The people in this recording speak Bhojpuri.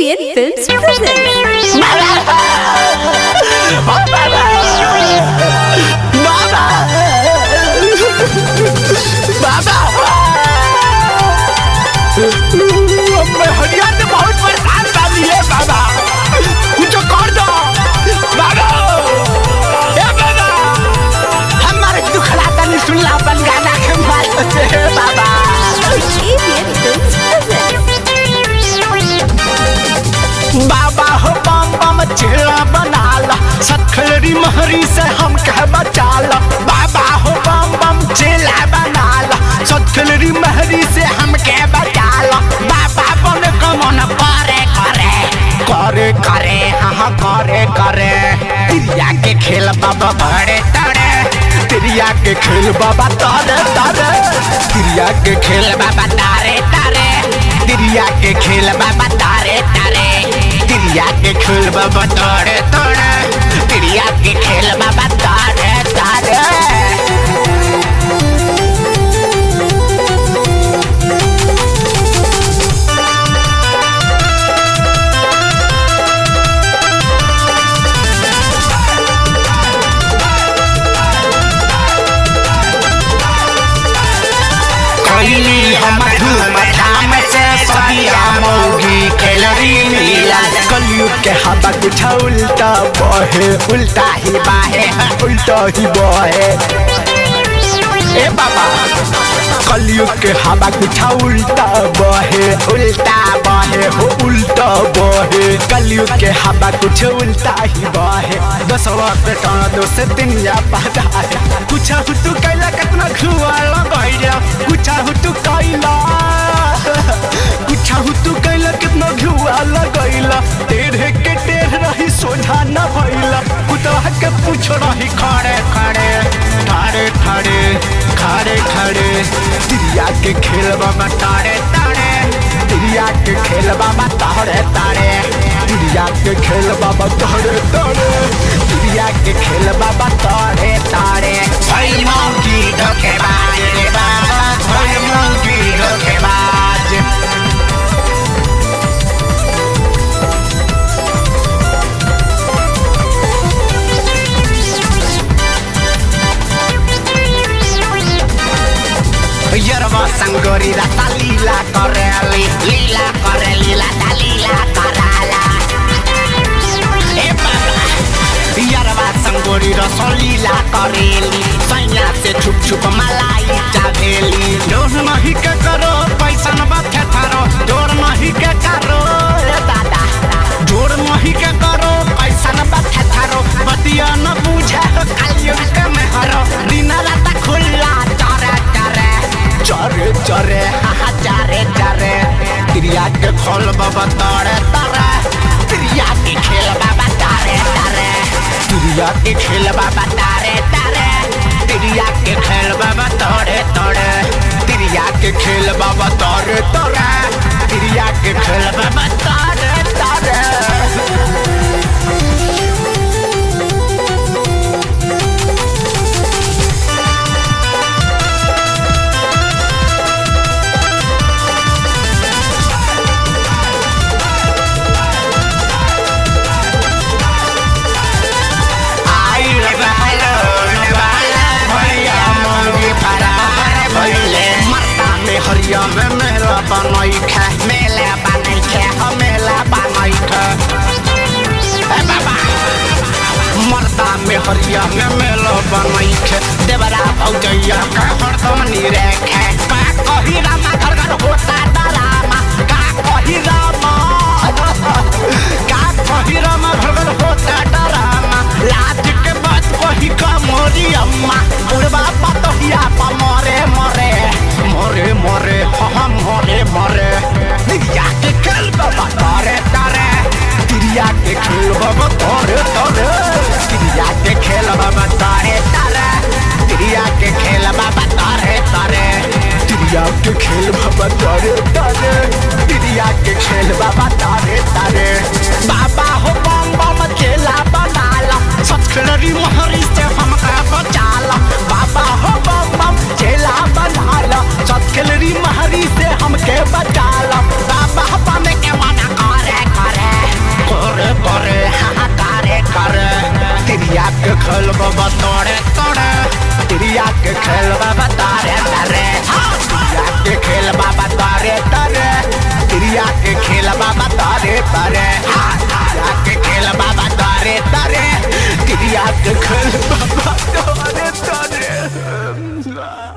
ABN Films presents. मैं हरियाणा में बहुत परेशान बानी है बाबा, कुछ कर दो बाबा। ए बाबा, हमारे दुख लाता नहीं सुनला अपन गाना के मार से बाबा। ABN Films presents. बाबा हो बम बम चेहरा बना ला, सतखरी महरी से हम कह बचा ला। बाबा हो बम बम चेहरा बना ला, सतखरी महरी से हम कह बचा ला। बाबा बन कमन करे करे करे करे हाँ करे करे। तिरिया के खेल बाबा बड़े तड़े, तिरिया के खेल बाबा तारे तारे, तिरिया के खेल बाबा तारे तारे, तिरिया के खेल बाबा तारे तारे, तिरिया के खेल बाबा तारे तारे, तिरिया के खेल बाबा तारे तारे। हम धूम से सदिया मौगी खेलरी लीला। कलयुग के हवा कुछ उल्टा बहे, उल्टा ही बाहे उल्टा ही बहे। ए बाबा, कलयुग के हवा कुछ उल्टा बहे, उल्टा बहे हो उल्टा बहे। कलयुग के हवा कुछ उल्टा ही बहे। 10 वक्त टाना 2 से 3 या पादा है। कुछ तू कैला कितना खुआला गइला, कुछ तू कैला, कुछ तू कैला कितना खुआला गइला। टेढ़े के टेढ़ रही सोझा न भइला, कुतवा के पूछ रही खड़े खड़े ठाड़े ठाड़े खड़े खड़े। तिरिया के खेल बाबा तारे तारे, तिरिया के खेल बाबा तारे तारे, तिरिया के खेल बाबा तारे तारे, तिरिया के खेल बाबा तारे तारे। भाई मौजी धोखेबाज रे बाबा, भाई मौजी धोखेबाज। यरवा संगोरी राता लीला करेली, लीला करे लीला ता लीला कराला। ए बाबा, यरवा संगोरी रसो लीला करेली, सैया से छुप छुप मलाई चावेली। जोर नहीं के करो पैसा न बाथे थारो, जोर नहीं के करो ए दादा, जोर नहीं के करो पैसा न बाथे थारो। बतिया न बुझे कलयुग के मेहरो, दिन रात खुला चारे चारे चारे चारे हाँ चारे चारे। तिरिया के खोल बाबा तारे तारे, तिरिया के खेल बाबा तारे तारे, तिरिया के खेल बाबा तारे तारे, तिरिया के खेल बाबा तारे तारे, तिरिया के खेल बाबा तारे तारे, तिरिया के खेल बाबा तारे तारे। हरिया में मेला बनाई खे, मेला बनाई खे, मेला बनाई खे। ए बाबा, मर्दा में हरिया में मेला बनाई खे, देवरा भौजैया का हरदमनी रेखे। का कही रामा घर घर होता डरामा, का कही रामा, का कही रामा घर घर होता डरामा। लाज के बात कही का मोरी अम्मा, बुढ़वा पतोहिया पा मरे मरे मोरे मोरे हम मोरे मोरे। तिरिया के खेल बाबा तारे तारे, तिरिया के खेल बाबा तारे तारे, तिरिया के खेल बाबा तारे तारे, तिरिया के खेल बाबा तारे तारे, तिरिया के खेल बाबा तारे तारे, तिरिया के खेल बाबा तारे तारे। बाबा हो बम बम चेला बना ला, सतखरी महरी से हम का बचा ला। बाबा हो बम बम चेला बना ला, सतखरी महरी से हमके बचा ला। बाबा बने के मना करे करे बाबा तोड़े तोड़े तिरिया के खेल बाबा तारे तारे तिरिया के खेल बाबा तारे तारे तिरिया के खेल बाबा तारे तारे तिरिया के खेल बाबा तारे तारे तिरिया के खेल बाबा तारे तारे